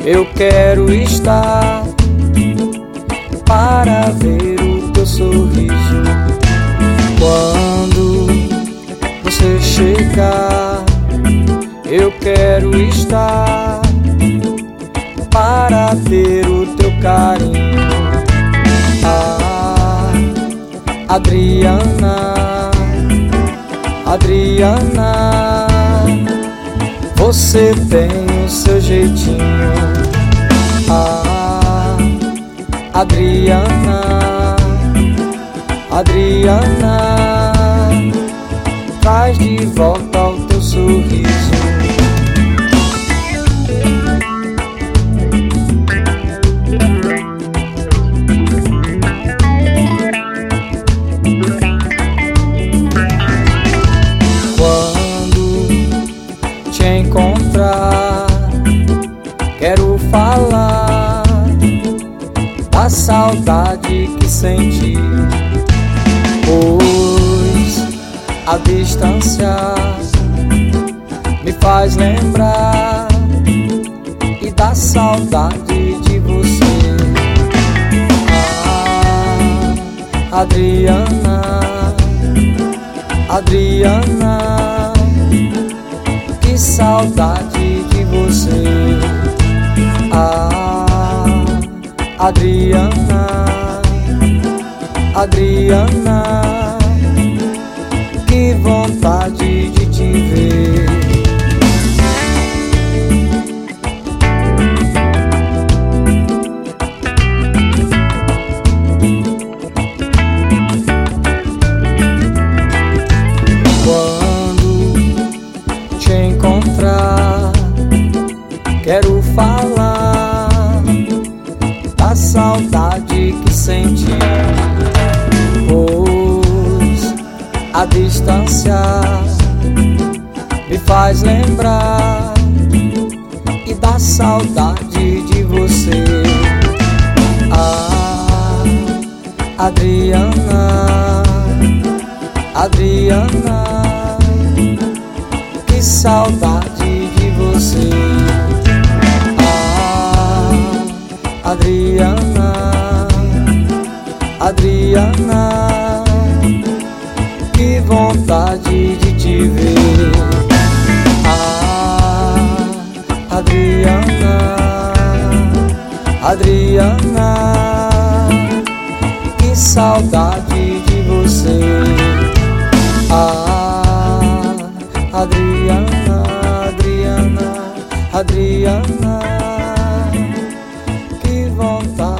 Eu quero estar para ver o teu sorriso quando você chegar. Eu quero estar para ter o teu carinho. Ah, Adriana, Adriana, você tem o seu jeitinho. Ah, Adriana, Adriana, traz de volta o teu sorriso. Encontrar, quero falar da saudade que senti, pois a distância me faz lembrar e da saudade de você. Ah, Adriana, Adriana, que saudade de você. Ah, Adriana, Adriana, que vontade de te ver. Quero falar da saudade que senti, pois a distância me faz lembrar e da saudade de você. Ah, Adriana, Adriana, que saudade de você. Adriana, Adriana, que vontade de te ver. Ah, Adriana, Adriana, que saudade de você. Ah, Adriana, Adriana, Adriana, que vontade.